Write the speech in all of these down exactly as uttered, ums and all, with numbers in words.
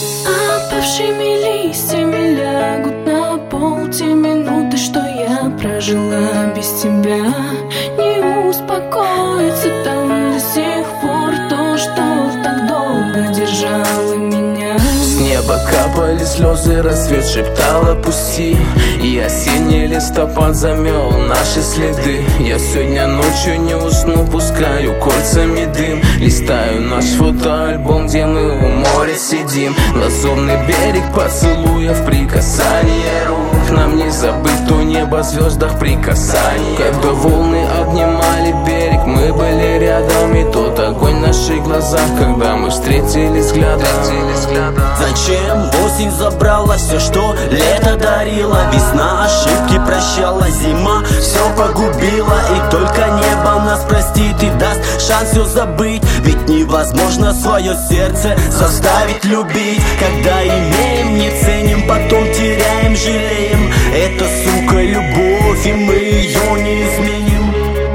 Опавшими листьями лягут на пол те минуты, что я прожила без тебя. Не успокоится там до сих пор то, что так долго держало меня. С неба капали слезы, рассвет шептал «отпусти». И осенний листопад замел наши следы. Я сегодня ночью не усну, пускаю кольцами дым. Листаю наш фотоальбом, где мы у моря сидим. Лазурный берег поцелуев, прикасание рук. Нам не забыть то небо, звездах прикасаний. Когда волны обнимали берег, мы были рядом. И тот огонь в наших глазах, когда мы встретились взглядом. Зачем осень забрала все, что лето дарило? Весна ошибки прощала, зима все погубила. И только небо нас простит и даст шанс все забыть. Ведь невозможно свое сердце заставить любить. Когда имеем, не ценим, потом теряем, жалеем. Это, сука, любовь, и мы ее не изменим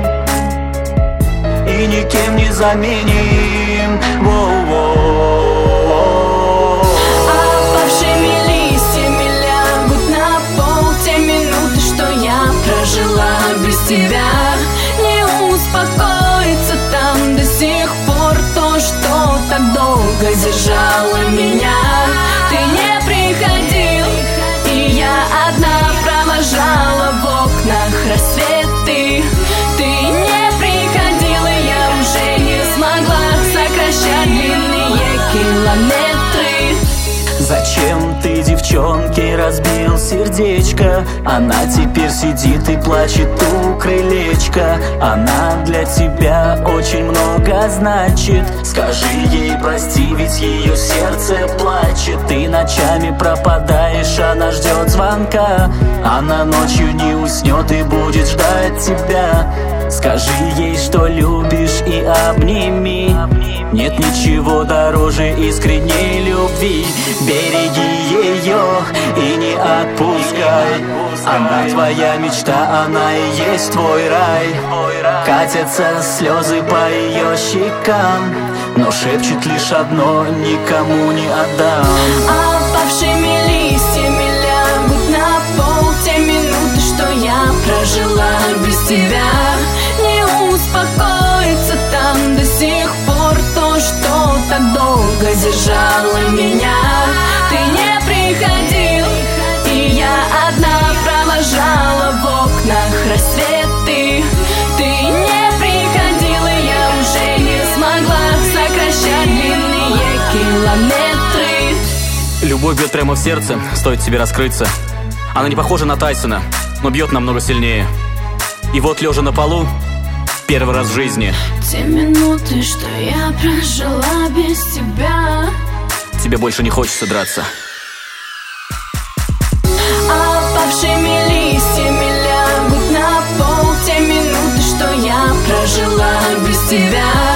и никем не заменим. Воу-воу. Жила без тебя, не успокоится там до сих пор то, что так долго держало меня. Ты не приходил, и я одна провожала в окнах рассветы. Ты не приходил, и я уже не смогла сокращать длинные километры. Зачем ты девчонке разбил сердечко? Она теперь сидит и плачет у крылечка. Она для тебя очень много значит. Скажи ей прости, ведь ее сердце плачет. Ты ночами пропадаешь, она ждет звонка. Она ночью не уснет и будет ждать тебя. Скажи ей, что любишь, и обними. Нет ничего дороже искренней любви. Береги ее и не отпускай. Она твоя мечта, она и есть твой рай. Катятся слезы по ее щекам, но шепчет лишь одно: никому не отдам. Опавшими листьями лягут на пол те минуты, что я прожила без тебя. Не успокоится там до сих пор то, что так долго держало меня. Ты не приходил, и я одна провожала в окнах рассветы. Ты не приходил, и я уже не смогла сокращать длинные километры. Любовь бьет прямо в сердце, стоит тебе раскрыться. Она не похожа на Тайсона, но бьет намного сильнее. И вот, лежа на полу, первый раз в жизни, те минуты, что я прожила без тебя, тебе больше не хочется драться. Опавшими листьями лягут на пол те минуты, что я прожила без тебя.